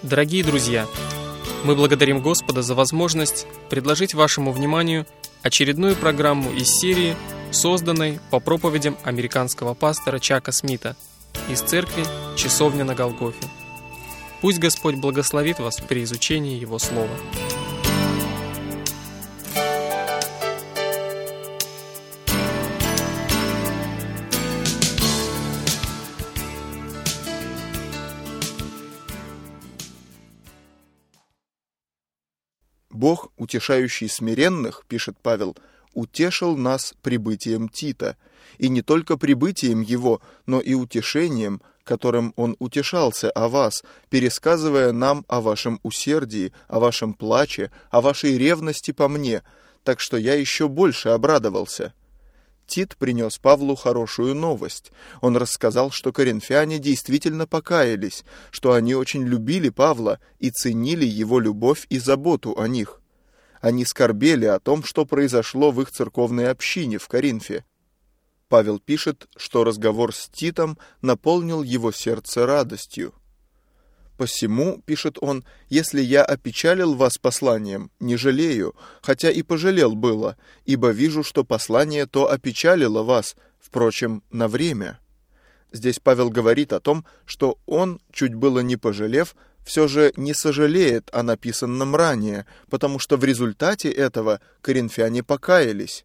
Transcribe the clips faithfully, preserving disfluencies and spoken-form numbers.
Дорогие друзья, мы благодарим Господа за возможность предложить вашему вниманию очередную программу из серии, созданной по проповедям американского пастора Чака Смита из церкви «Часовня на Голгофе». Пусть Господь благословит вас при изучении Его Слова. «Бог, утешающий смиренных, — пишет Павел, — утешил нас прибытием Тита, и не только прибытием его, но и утешением, которым он утешался о вас, пересказывая нам о вашем усердии, о вашем плаче, о вашей ревности по мне, так что я еще больше обрадовался». Тит принес Павлу хорошую новость. Он рассказал, что коринфяне действительно покаялись, что они очень любили Павла и ценили его любовь и заботу о них. Они скорбели о том, что произошло в их церковной общине в Коринфе. Павел пишет, что разговор с Титом наполнил его сердце радостью. «Посему, — пишет он, — если я опечалил вас посланием, не жалею, хотя и пожалел было, ибо вижу, что послание то опечалило вас, впрочем, на время». Здесь Павел говорит о том, что он, чуть было не пожалев, все же не сожалеет о написанном ранее, потому что в результате этого коринфяне покаялись.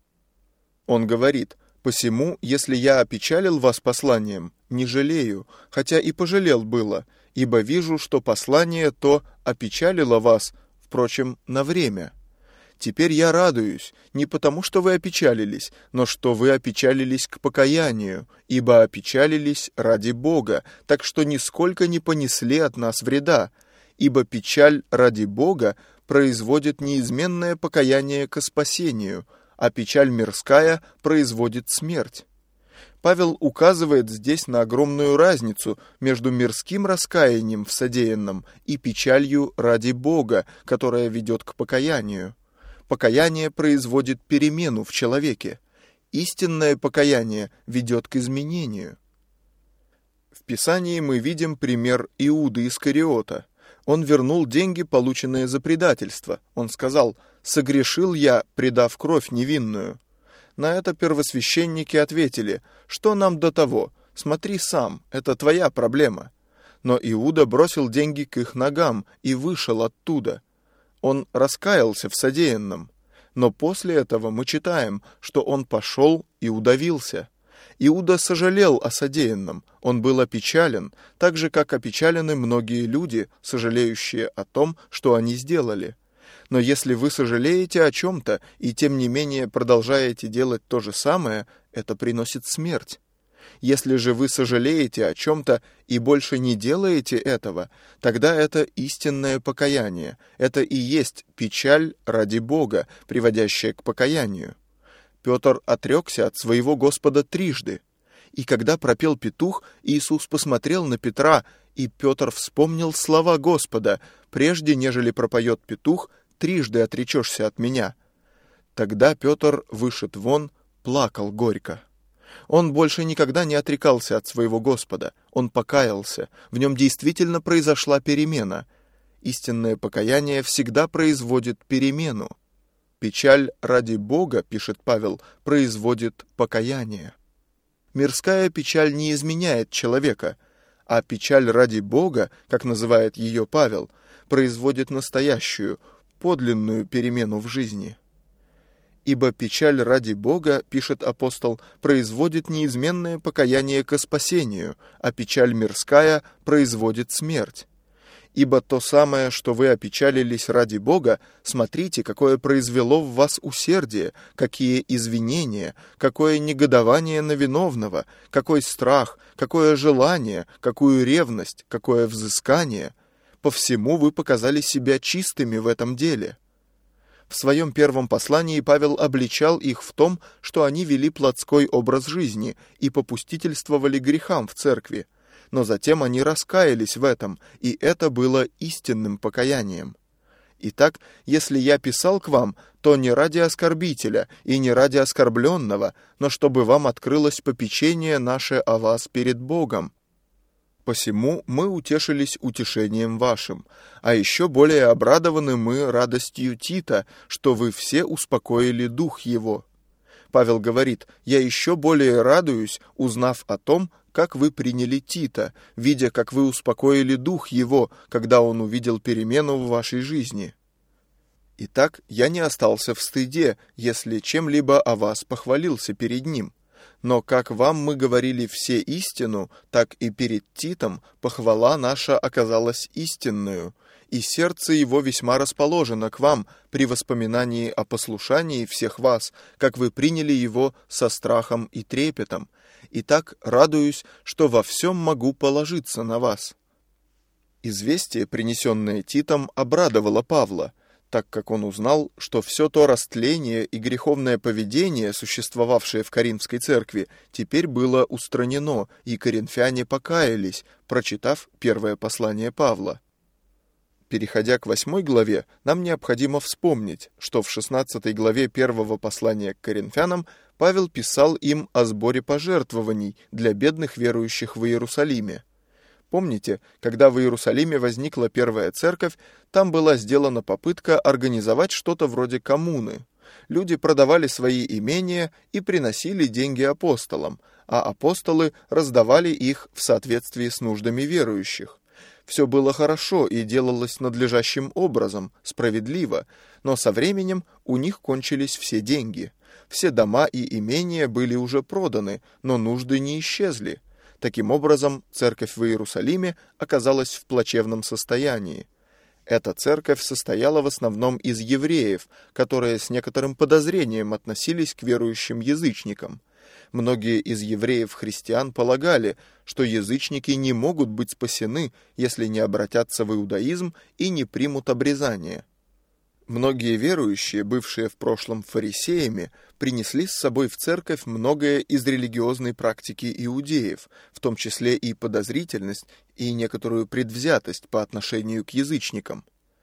Он говорит: «Посему, если я опечалил вас посланием, не жалею, хотя и пожалел было, ибо вижу, что послание то опечалило вас, впрочем, на время. Теперь я радуюсь, не потому, что вы опечалились, но что вы опечалились к покаянию, ибо опечалились ради Бога, так что нисколько не понесли от нас вреда, ибо печаль ради Бога производит неизменное покаяние ко спасению, а печаль мирская производит смерть». Павел указывает здесь на огромную разницу между мирским раскаянием в содеянном и печалью ради Бога, которая ведет к покаянию. Покаяние производит перемену в человеке. Истинное покаяние ведет к изменению. В Писании мы видим пример Иуды Искариота. Он вернул деньги, полученные за предательство. Он сказал: «Согрешил я, предав кровь невинную». На это первосвященники ответили: «Что нам до того? Смотри сам, это твоя проблема». Но Иуда бросил деньги к их ногам и вышел оттуда. Он раскаялся в содеянном. Но после этого мы читаем, что он пошел и удавился. Иуда сожалел о содеянном, он был опечален, так же, как опечалены многие люди, сожалеющие о том, что они сделали. Но если вы сожалеете о чем-то и тем не менее продолжаете делать то же самое, это приносит смерть. Если же вы сожалеете о чем-то и больше не делаете этого, тогда это истинное покаяние. Это и есть печаль ради Бога, приводящая к покаянию. Петр отрекся от своего Господа трижды. И когда пропел петух, Иисус посмотрел на Петра, и Петр вспомнил слова Господа: «Прежде, нежели пропоет петух, трижды отречешься от меня». Тогда Петр, вышед вон, плакал горько. Он больше никогда не отрекался от своего Господа. Он покаялся. В нем действительно произошла перемена. Истинное покаяние всегда производит перемену. «Печаль ради Бога, — пишет Павел, — производит покаяние». Мирская печаль не изменяет человека, а печаль ради Бога, как называет ее Павел, производит настоящую, подлинную перемену в жизни. «Ибо печаль ради Бога, — пишет апостол, — производит неизменное покаяние ко спасению, а печаль мирская производит смерть. Ибо то самое, что вы опечалились ради Бога, смотрите, какое произвело в вас усердие, какие извинения, какое негодование на виновного, какой страх, какое желание, какую ревность, какое взыскание. По всему вы показали себя чистыми в этом деле». В своем первом послании Павел обличал их в том, что они вели плотской образ жизни и попустительствовали грехам в церкви. Но затем они раскаялись в этом, и это было истинным покаянием. Итак, если я писал к вам, то не ради оскорбителя и не ради оскорбленного, но чтобы вам открылось попечение наше о вас перед Богом. Посему мы утешились утешением вашим, а еще более обрадованы мы радостью Тита, что вы все успокоили дух его». Павел говорит: «Я еще более радуюсь, узнав о том, как вы приняли Тита, видя, как вы успокоили дух его, когда он увидел перемену в вашей жизни. Итак, я не остался в стыде, если чем-либо о вас похвалился перед ним. Но как вам мы говорили все истину, так и перед Титом похвала наша оказалась истинную, и сердце его весьма расположено к вам при воспоминании о послушании всех вас, как вы приняли его со страхом и трепетом. И так радуюсь, что во всем могу положиться на вас». Известие, принесенное Титом, обрадовало Павла, так как он узнал, что все то растление и греховное поведение, существовавшее в Коринфской церкви, теперь было устранено, и коринфяне покаялись, прочитав первое послание Павла. Переходя к восьмой главе, нам необходимо вспомнить, что в шестнадцатой главе первого послания к коринфянам Павел писал им о сборе пожертвований для бедных верующих в Иерусалиме. Помните, когда в Иерусалиме возникла первая церковь, там была сделана попытка организовать что-то вроде коммуны. Люди продавали свои имения и приносили деньги апостолам, а апостолы раздавали их в соответствии с нуждами верующих. Все было хорошо и делалось надлежащим образом, справедливо, но со временем у них кончились все деньги. Все дома и имения были уже проданы, но нужды не исчезли. Таким образом, церковь в Иерусалиме оказалась в плачевном состоянии. Эта церковь состояла в основном из евреев, которые с некоторым подозрением относились к верующим язычникам. Многие из евреев-христиан полагали, что язычники не могут быть спасены, если не обратятся в иудаизм и не примут обрезание. Многие верующие, бывшие в прошлом фарисеями, принесли с собой в церковь многое из религиозной практики иудеев, в том числе и подозрительность и некоторую предвзятость по отношению к язычникам.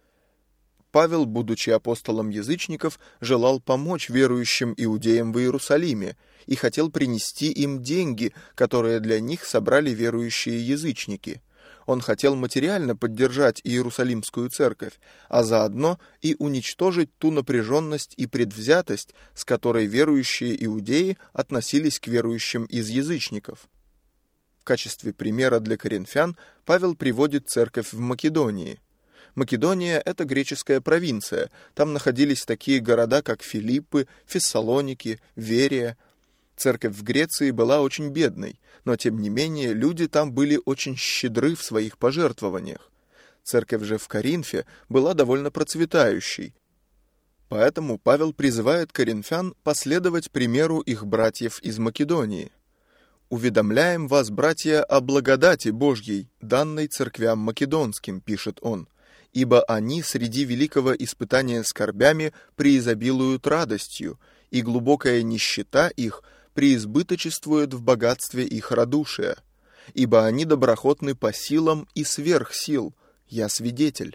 Павел, будучи апостолом язычников, желал помочь верующим иудеям в Иерусалиме и хотел принести им деньги, которые для них собрали верующие язычники. Он хотел материально поддержать Иерусалимскую церковь, а заодно и уничтожить ту напряженность и предвзятость, с которой верующие иудеи относились к верующим из язычников. В качестве примера для коринфян Павел приводит церковь в Македонии. Македония — это греческая провинция, там находились такие города, как Филиппы, Фессалоники, Верия. Церковь в Греции была очень бедной, но тем не менее люди там были очень щедры в своих пожертвованиях. Церковь же в Коринфе была довольно процветающей. Поэтому Павел призывает коринфян последовать примеру их братьев из Македонии. «Уведомляем вас, братья, о благодати Божьей, данной церквям македонским», — пишет он, «ибо они среди великого испытания скорбями преизобилуют радостью, и глубокая нищета их преизбыточествует в богатстве их радушия, ибо они доброхотны по силам и сверх сил, я свидетель».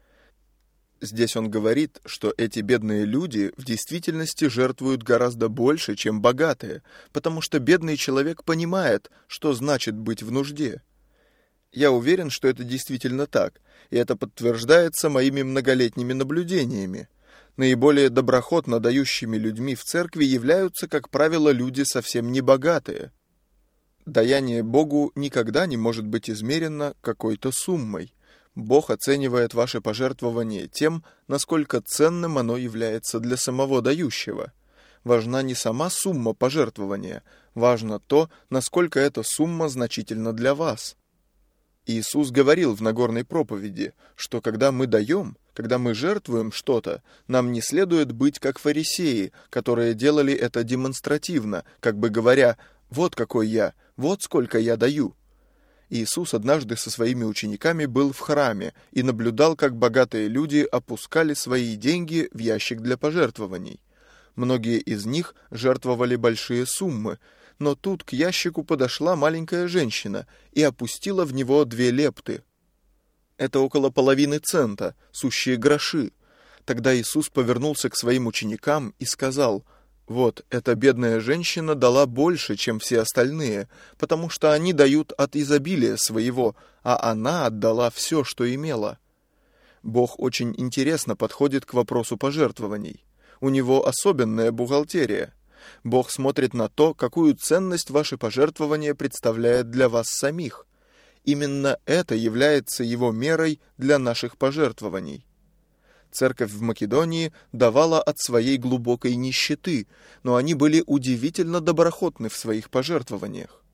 Здесь он говорит, что эти бедные люди в действительности жертвуют гораздо больше, чем богатые, потому что бедный человек понимает, что значит быть в нужде. Я уверен, что это действительно так, и это подтверждается моими многолетними наблюдениями. Наиболее доброхотно дающими людьми в церкви являются, как правило, люди совсем не богатые. Даяние Богу никогда не может быть измерено какой-то суммой. Бог оценивает ваше пожертвование тем, насколько ценным оно является для самого дающего. Важна не сама сумма пожертвования, важно то, насколько эта сумма значительна для вас. Иисус говорил в Нагорной проповеди, что когда мы даем, когда мы жертвуем что-то, нам не следует быть как фарисеи, которые делали это демонстративно, как бы говоря: «Вот какой я, вот сколько я даю». Иисус однажды со своими учениками был в храме и наблюдал, как богатые люди опускали свои деньги в ящик для пожертвований. Многие из них жертвовали большие суммы, но тут к ящику подошла маленькая женщина и опустила в него две лепты. Это около половины цента, сущие гроши. Тогда Иисус повернулся к своим ученикам и сказал: Вот, эта бедная женщина дала больше, чем все остальные, потому что они дают от изобилия своего, а она отдала все, что имела. Бог очень интересно подходит к вопросу пожертвований. У него особенная бухгалтерия. Бог смотрит на то, какую ценность ваше пожертвование представляет для вас самих. Именно это является его мерой для наших пожертвований. Церковь в Македонии давала от своей глубокой нищеты, но они были удивительно доброхотны в своих пожертвованиях.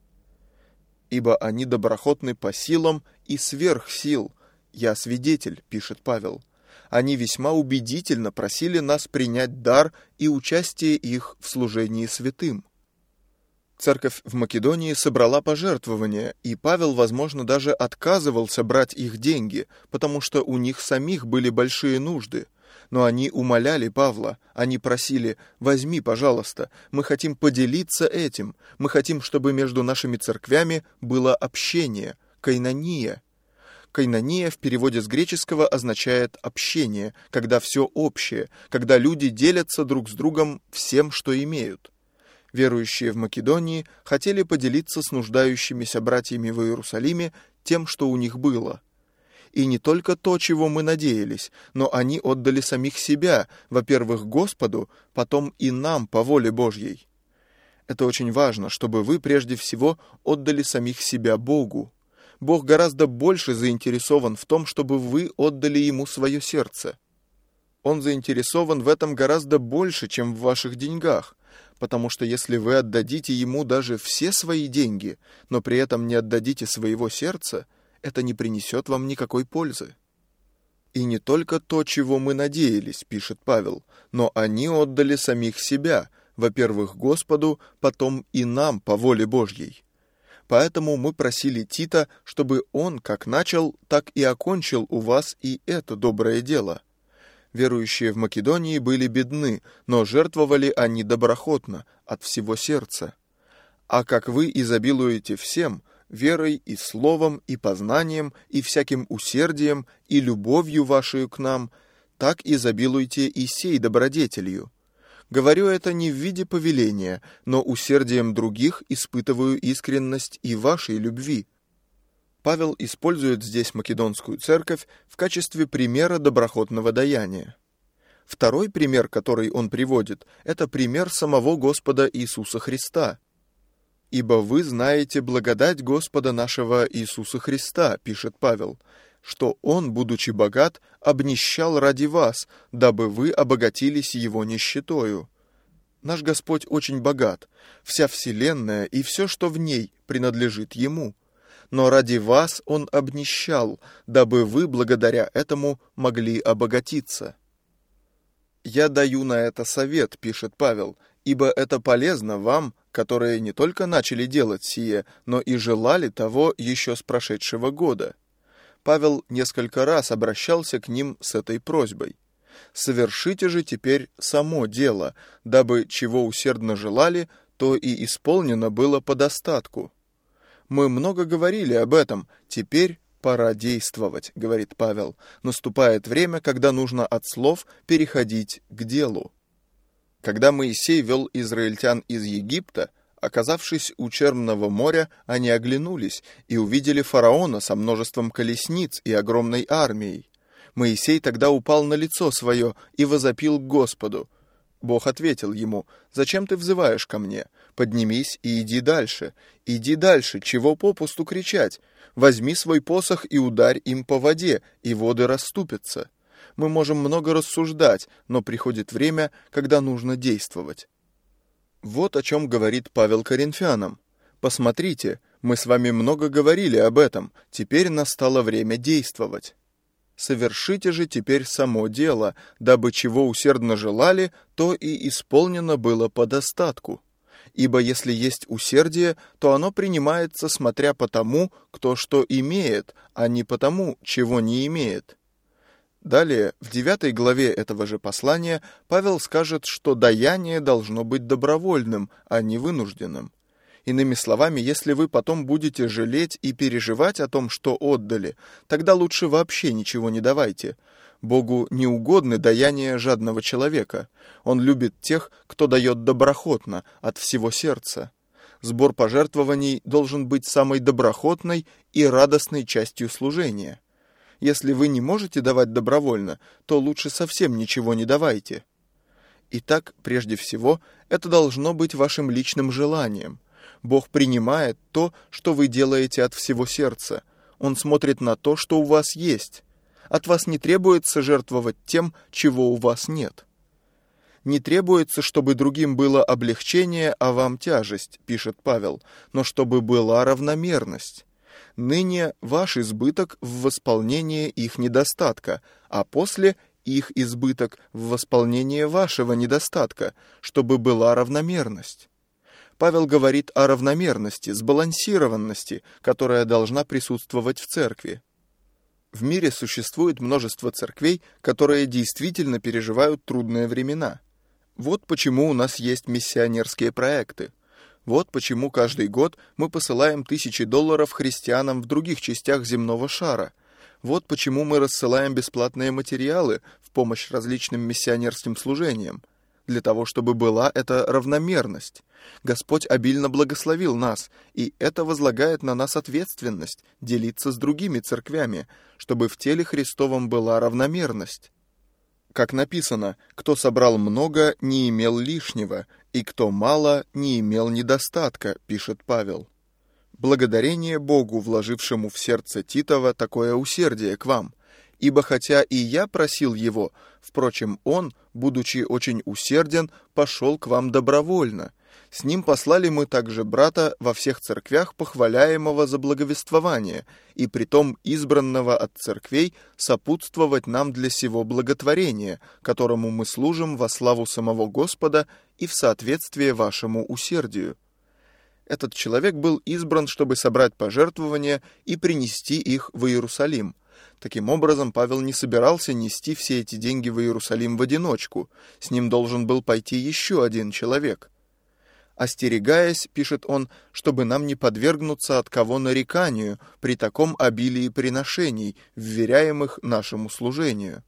«Ибо они доброхотны по силам и сверх сил. Я свидетель», — пишет Павел. Они весьма убедительно просили нас принять дар и участие их в служении святым. Церковь в Македонии собрала пожертвования, и Павел, возможно, даже отказывался брать их деньги, потому что у них самих были большие нужды. Но они умоляли Павла, они просили: «Возьми, пожалуйста, мы хотим поделиться этим, мы хотим, чтобы между нашими церквями было общение, койнония». Койнония в переводе с греческого означает «общение», когда все общее, когда люди делятся друг с другом всем, что имеют. Верующие в Македонии хотели поделиться с нуждающимися братьями в Иерусалиме тем, что у них было. И не только то, чего мы надеялись, но они отдали самих себя, во-первых, Господу, потом и нам по воле Божьей. Это очень важно, чтобы вы прежде всего отдали самих себя Богу. Бог гораздо больше заинтересован в том, чтобы вы отдали Ему свое сердце. Он заинтересован в этом гораздо больше, чем в ваших деньгах, потому что если вы отдадите Ему даже все свои деньги, но при этом не отдадите своего сердца, это не принесет вам никакой пользы. «И не только то, чего мы надеялись», — пишет Павел, «но они отдали самих себя, во-первых, Господу, потом и нам по воле Божьей. Поэтому мы просили Тита, чтобы он как начал, так и окончил у вас и это доброе дело». Верующие в Македонии были бедны, но жертвовали они доброхотно, от всего сердца. А как вы изобилуете всем, верой и словом, и познанием, и всяким усердием, и любовью вашей к нам, так изобилуйте и сей добродетелью. Говорю это не в виде повеления, но усердием других испытываю искренность и вашей любви. Павел использует здесь македонскую церковь в качестве примера доброхотного даяния. Второй пример, который он приводит, это пример самого Господа Иисуса Христа. «Ибо вы знаете благодать Господа нашего Иисуса Христа», — пишет Павел, «что Он, будучи богат, обнищал ради вас, дабы вы обогатились Его нищетою». Наш Господь очень богат, вся вселенная и все, что в ней, принадлежит Ему. Но ради вас Он обнищал, дабы вы благодаря этому могли обогатиться. «Я даю на это совет», — пишет Павел, «ибо это полезно вам, которые не только начали делать сие, но и желали того еще с прошедшего года». Павел несколько раз обращался к ним с этой просьбой. «Совершите же теперь само дело, дабы чего усердно желали, то и исполнено было по достатку». «Мы много говорили об этом, теперь пора действовать», — говорит Павел. «Наступает время, когда нужно от слов переходить к делу». Когда Моисей вел израильтян из Египта, оказавшись у Черного моря, они оглянулись и увидели фараона со множеством колесниц и огромной армией. Моисей тогда упал на лицо свое и возопил к Господу. Бог ответил ему: «Зачем ты взываешь ко мне? Поднимись и иди дальше. Иди дальше, чего попусту кричать? Возьми свой посох и ударь им по воде, и воды расступятся». Мы можем много рассуждать, но приходит время, когда нужно действовать. Вот о чем говорит Павел Коринфянам. «Посмотрите, мы с вами много говорили об этом, теперь настало время действовать. Совершите же теперь само дело, дабы чего усердно желали, то и исполнено было по достатку. Ибо если есть усердие, то оно принимается смотря по тому, кто что имеет, а не по тому, чего не имеет». Далее, в девятой главе этого же послания, Павел скажет, что даяние должно быть добровольным, а не вынужденным. Иными словами, если вы потом будете жалеть и переживать о том, что отдали, тогда лучше вообще ничего не давайте. Богу не угодны даяния жадного человека. Он любит тех, кто дает доброхотно, от всего сердца. Сбор пожертвований должен быть самой доброхотной и радостной частью служения. Если вы не можете давать добровольно, то лучше совсем ничего не давайте. Итак, прежде всего, это должно быть вашим личным желанием. Бог принимает то, что вы делаете от всего сердца. Он смотрит на то, что у вас есть. От вас не требуется жертвовать тем, чего у вас нет. Не требуется, чтобы другим было облегчение, а вам тяжесть, пишет Павел, но чтобы была равномерность. Ныне ваш избыток в восполнении их недостатка, а после их избыток в восполнении вашего недостатка, чтобы была равномерность. Павел говорит о равномерности, сбалансированности, которая должна присутствовать в церкви. В мире существует множество церквей, которые действительно переживают трудные времена. Вот почему у нас есть миссионерские проекты. Вот почему каждый год мы посылаем тысячи долларов христианам в других частях земного шара. Вот почему мы рассылаем бесплатные материалы в помощь различным миссионерским служениям. Для того, чтобы была эта равномерность. Господь обильно благословил нас, и это возлагает на нас ответственность делиться с другими церквями, чтобы в теле Христовом была равномерность. Как написано, кто собрал много, не имел лишнего, и кто мало, не имел недостатка, пишет Павел. Благодарение Богу, вложившему в сердце Титова такое усердие к вам, ибо хотя и я просил его, впрочем, он, будучи очень усерден, пошел к вам добровольно. С ним послали мы также брата во всех церквях, похваляемого за благовествование, и притом избранного от церквей сопутствовать нам для сего благотворения, которому мы служим во славу самого Господа и в соответствие вашему усердию. Этот человек был избран, чтобы собрать пожертвования и принести их в Иерусалим. Таким образом, Павел не собирался нести все эти деньги в Иерусалим в одиночку. С ним должен был пойти еще один человек. «Остерегаясь, — пишет он, — чтобы нам не подвергнуться от кого нареканию при таком обилии приношений, вверяемых нашему служению».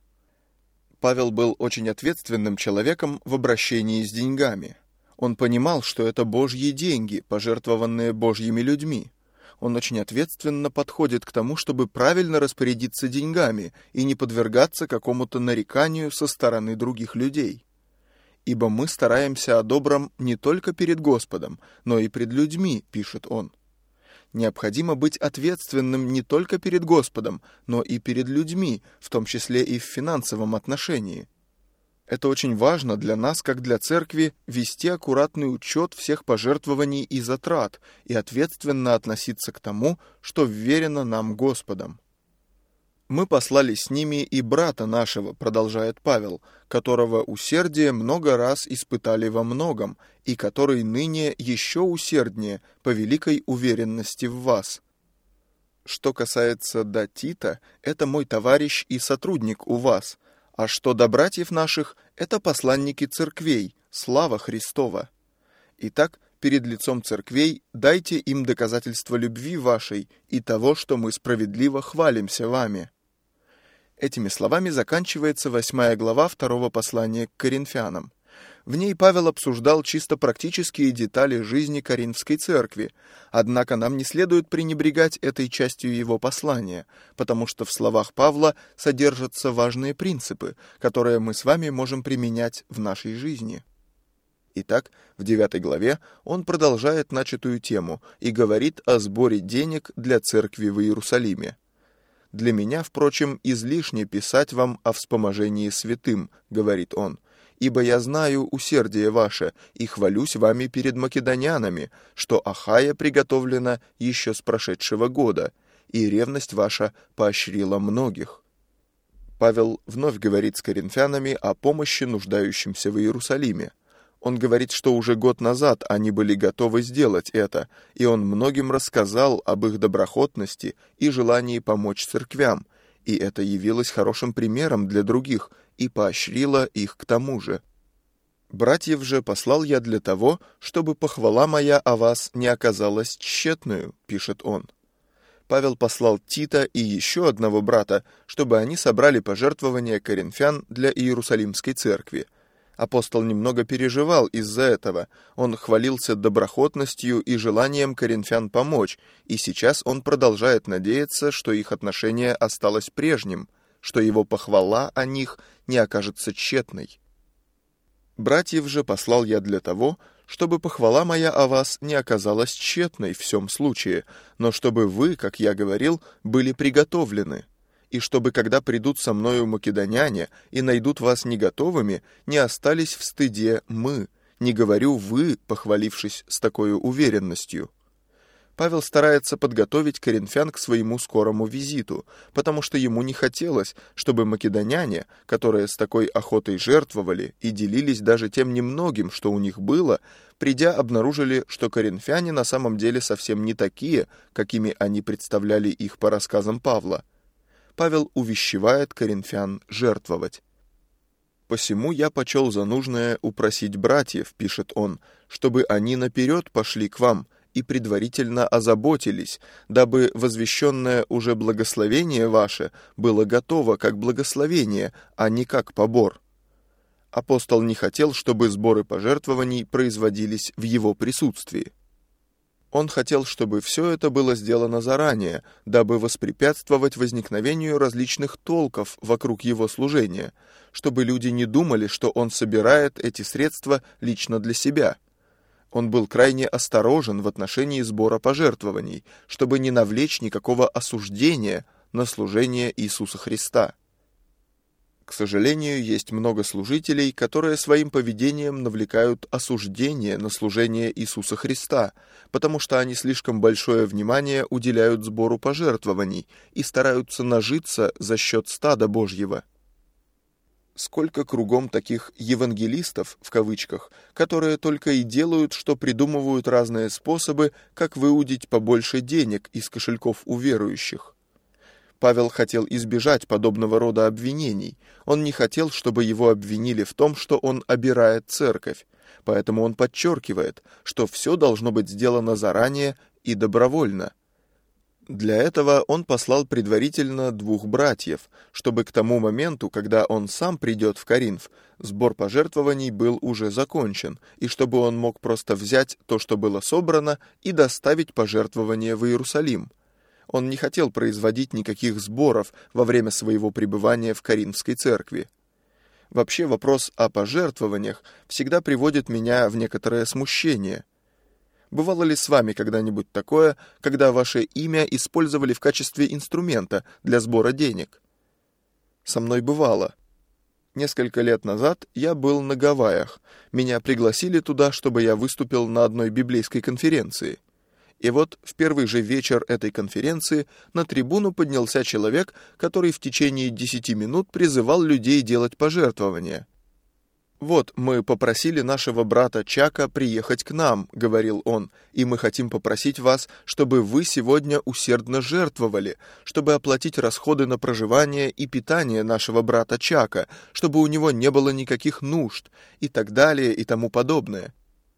Павел был очень ответственным человеком в обращении с деньгами. Он понимал, что это Божьи деньги, пожертвованные Божьими людьми. Он очень ответственно подходит к тому, чтобы правильно распорядиться деньгами и не подвергаться какому-то нареканию со стороны других людей. «Ибо мы стараемся о добром не только перед Господом, но и пред людьми», — пишет он. Необходимо быть ответственным не только перед Господом, но и перед людьми, в том числе и в финансовом отношении. Это очень важно для нас, как для церкви, вести аккуратный учет всех пожертвований и затрат и ответственно относиться к тому, что вверено нам Господом. «Мы послали с ними и брата нашего, — продолжает Павел, — которого усердие много раз испытали во многом, и который ныне еще усерднее по великой уверенности в вас. Что касается до Тита, это мой товарищ и сотрудник у вас, а что до братьев наших, это посланники церквей, слава Христова. Итак, перед лицом церквей дайте им доказательство любви вашей и того, что мы справедливо хвалимся вами». Этими словами заканчивается восьмая глава второго послания к Коринфянам. В ней Павел обсуждал чисто практические детали жизни Коринфской церкви, однако нам не следует пренебрегать этой частью его послания, потому что в словах Павла содержатся важные принципы, которые мы с вами можем применять в нашей жизни. Итак, в девятой главе он продолжает начатую тему и говорит о сборе денег для церкви в Иерусалиме. «Для меня, впрочем, излишне писать вам о вспоможении святым, — говорит он, — ибо я знаю усердие ваше и хвалюсь вами перед македонянами, что Ахая приготовлена еще с прошедшего года, и ревность ваша поощрила многих». Павел вновь говорит с коринфянами о помощи нуждающимся в Иерусалиме. Он говорит, что уже год назад они были готовы сделать это, и он многим рассказал об их доброхотности и желании помочь церквям, и это явилось хорошим примером для других и поощрило их к тому же. «Братьев же послал я для того, чтобы похвала моя о вас не оказалась тщетную», — пишет он. Павел послал Тита и еще одного брата, чтобы они собрали пожертвования коринфян для Иерусалимской церкви. Апостол немного переживал из-за этого. Он хвалился доброхотностью и желанием коринфян помочь, и сейчас он продолжает надеяться, что их отношение осталось прежним, что его похвала о них не окажется тщетной. «Братьев же послал я для того, чтобы похвала моя о вас не оказалась тщетной в всем случае, но чтобы вы, как я говорил, были приготовлены, и чтобы, когда придут со мною македоняне и найдут вас не готовыми, не остались в стыде мы, не говорю вы, похвалившись с такой уверенностью». Павел старается подготовить коринфян к своему скорому визиту, потому что ему не хотелось, чтобы македоняне, которые с такой охотой жертвовали и делились даже тем немногим, что у них было, придя, обнаружили, что коринфяне на самом деле совсем не такие, какими они представляли их по рассказам Павла. Павел увещевает коринфян жертвовать. «Посему я почел за нужное упросить братьев, — пишет он, — чтобы они наперед пошли к вам и предварительно озаботились, дабы возвещенное уже благословение ваше было готово как благословение, а не как побор». Апостол не хотел, чтобы сборы пожертвований производились в его присутствии. Он хотел, чтобы все это было сделано заранее, дабы воспрепятствовать возникновению различных толков вокруг его служения, чтобы люди не думали, что он собирает эти средства лично для себя. Он был крайне осторожен в отношении сбора пожертвований, чтобы не навлечь никакого осуждения на служение Иисуса Христа. К сожалению, есть много служителей, которые своим поведением навлекают осуждение на служение Иисуса Христа, потому что они слишком большое внимание уделяют сбору пожертвований и стараются нажиться за счет стада Божьего. Сколько кругом таких «евангелистов», в кавычках, которые только и делают, что придумывают разные способы, как выудить побольше денег из кошельков у верующих. Павел хотел избежать подобного рода обвинений. Он не хотел, чтобы его обвинили в том, что он обирает церковь. Поэтому он подчеркивает, что все должно быть сделано заранее и добровольно. Для этого он послал предварительно двух братьев, чтобы к тому моменту, когда он сам придет в Коринф, сбор пожертвований был уже закончен, и чтобы он мог просто взять то, что было собрано, и доставить пожертвования в Иерусалим. Он не хотел производить никаких сборов во время своего пребывания в Коринфской церкви. Вообще вопрос о пожертвованиях всегда приводит меня в некоторое смущение. Бывало ли с вами когда-нибудь такое, когда ваше имя использовали в качестве инструмента для сбора денег? Со мной бывало. Несколько лет назад я был на Гавайях. Меня пригласили туда, чтобы я выступил на одной библейской конференции. И вот в первый же вечер этой конференции на трибуну поднялся человек, который в течение десяти минут призывал людей делать пожертвования. «Вот, мы попросили нашего брата Чака приехать к нам, — говорил он, — и мы хотим попросить вас, чтобы вы сегодня усердно жертвовали, чтобы оплатить расходы на проживание и питание нашего брата Чака, чтобы у него не было никаких нужд, и так далее, и тому подобное».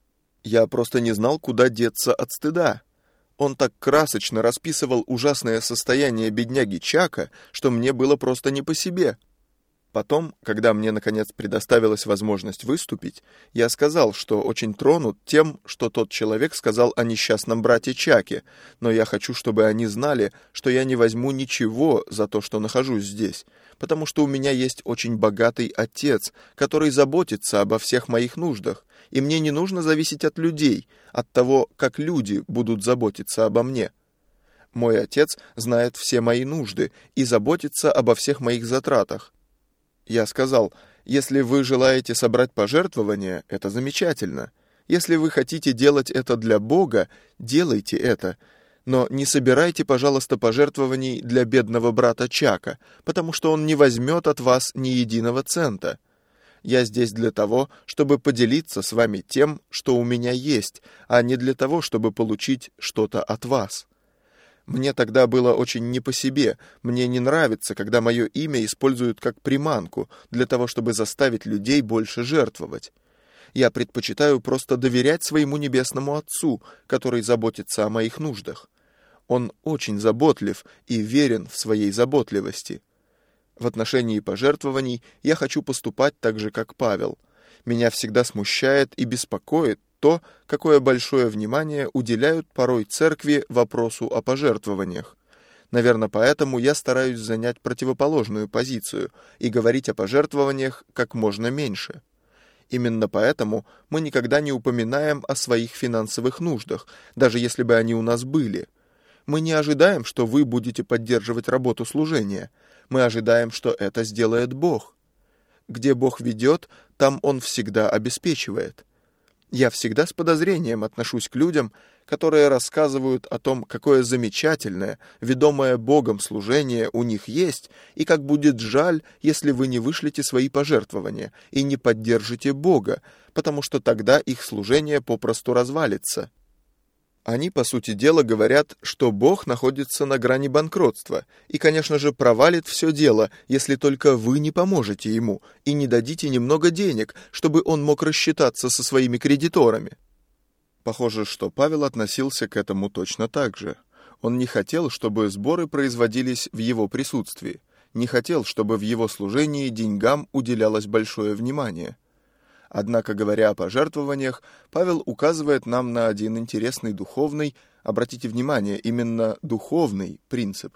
Я просто не знал, куда деться от стыда. Он так красочно расписывал ужасное состояние бедняги Чака, что мне было просто не по себе. Потом, когда мне, наконец, предоставилась возможность выступить, я сказал, что очень тронут тем, что тот человек сказал о несчастном брате Чаке, но я хочу, чтобы они знали, что я не возьму ничего за то, что нахожусь здесь, потому что у меня есть очень богатый отец, который заботится обо всех моих нуждах, и мне не нужно зависеть от людей, от того, как люди будут заботиться обо мне. Мой отец знает все мои нужды и заботится обо всех моих затратах. Я сказал, если вы желаете собрать пожертвования, это замечательно. Если вы хотите делать это для Бога, делайте это. Но не собирайте, пожалуйста, пожертвований для бедного брата Чака, потому что он не возьмет от вас ни единого цента. Я здесь для того, чтобы поделиться с вами тем, что у меня есть, а не для того, чтобы получить что-то от вас. Мне тогда было очень не по себе, мне не нравится, когда мое имя используют как приманку для того, чтобы заставить людей больше жертвовать. Я предпочитаю просто доверять своему Небесному Отцу, который заботится о моих нуждах. Он очень заботлив и верен в своей заботливости. В отношении пожертвований я хочу поступать так же, как Павел. Меня всегда смущает и беспокоит то, какое большое внимание уделяют порой церкви вопросу о пожертвованиях. Наверное, поэтому я стараюсь занять противоположную позицию и говорить о пожертвованиях как можно меньше. Именно поэтому мы никогда не упоминаем о своих финансовых нуждах, даже если бы они у нас были. Мы не ожидаем, что вы будете поддерживать работу служения. Мы ожидаем, что это сделает Бог. Где Бог ведет, там Он всегда обеспечивает. Я всегда с подозрением отношусь к людям, которые рассказывают о том, какое замечательное, ведомое Богом служение у них есть, и как будет жаль, если вы не вышлете свои пожертвования и не поддержите Бога, потому что тогда их служение попросту развалится. Они, по сути дела, говорят, что Бог находится на грани банкротства и, конечно же, провалит все дело, если только вы не поможете ему и не дадите немного денег, чтобы он мог рассчитаться со своими кредиторами. Похоже, что Павел относился к этому точно так же. Он не хотел, чтобы сборы производились в его присутствии, не хотел, чтобы в его служении деньгам уделялось большое внимание. Однако, говоря о пожертвованиях, Павел указывает нам на один интересный духовный, обратите внимание, именно духовный принцип.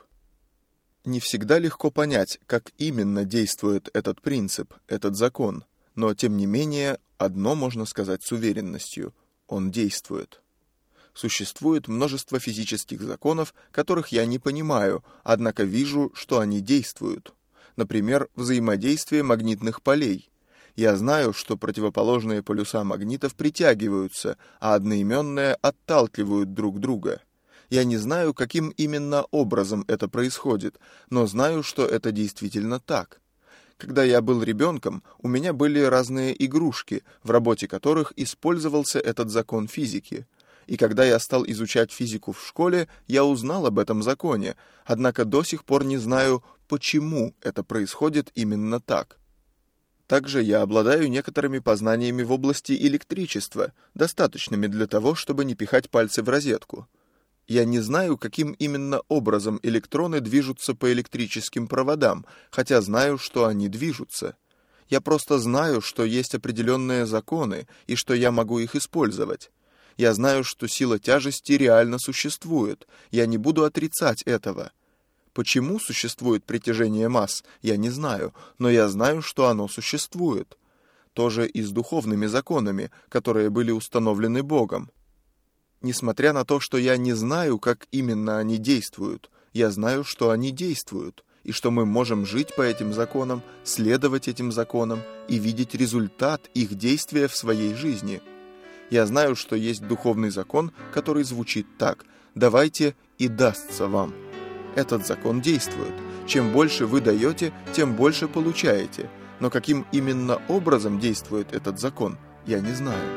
Не всегда легко понять, как именно действует этот принцип, этот закон, но, тем не менее, одно можно сказать с уверенностью – он действует. Существует множество физических законов, которых я не понимаю, однако вижу, что они действуют. Например, взаимодействие магнитных полей. Я знаю, что противоположные полюса магнитов притягиваются, а одноименные отталкивают друг друга. Я не знаю, каким именно образом это происходит, но знаю, что это действительно так. Когда я был ребенком, у меня были разные игрушки, в работе которых использовался этот закон физики. И когда я стал изучать физику в школе, я узнал об этом законе, однако до сих пор не знаю, почему это происходит именно так. Также я обладаю некоторыми познаниями в области электричества, достаточными для того, чтобы не пихать пальцы в розетку. Я не знаю, каким именно образом электроны движутся по электрическим проводам, хотя знаю, что они движутся. Я просто знаю, что есть определенные законы и что я могу их использовать. Я знаю, что сила тяжести реально существует, я не буду отрицать этого. Почему существует притяжение масс, я не знаю, но я знаю, что оно существует. То же и с духовными законами, которые были установлены Богом. Несмотря на то, что я не знаю, как именно они действуют, я знаю, что они действуют, и что мы можем жить по этим законам, следовать этим законам и видеть результат их действия в своей жизни. Я знаю, что есть духовный закон, который звучит так: «Давайте, и дастся вам». Этот закон действует. Чем больше вы даете, тем больше получаете. Но каким именно образом действует этот закон, я не знаю.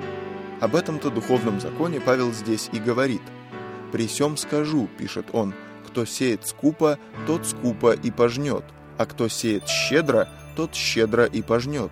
Об этом-то духовном законе Павел здесь и говорит. «При сем скажу, — пишет он, — кто сеет скупо, тот скупо и пожнет, а кто сеет щедро, тот щедро и пожнет».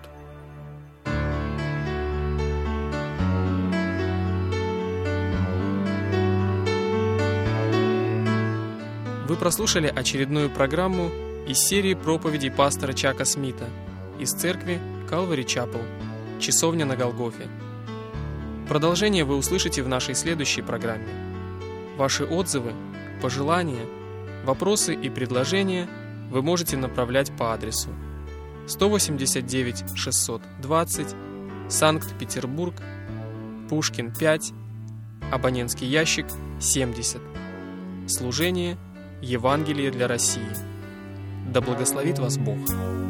Вы прослушали очередную программу из серии проповедей пастора Чака Смита из церкви Calvary Chapel, часовня на Голгофе. Продолжение вы услышите в нашей следующей программе. Ваши отзывы, пожелания, вопросы и предложения вы можете направлять по адресу сто восемьдесят девять шестьсот двадцать, Санкт-Петербург, Пушкин пять, абонентский ящик семьдесят. Служение Евангелие для России. Да благословит вас Бог!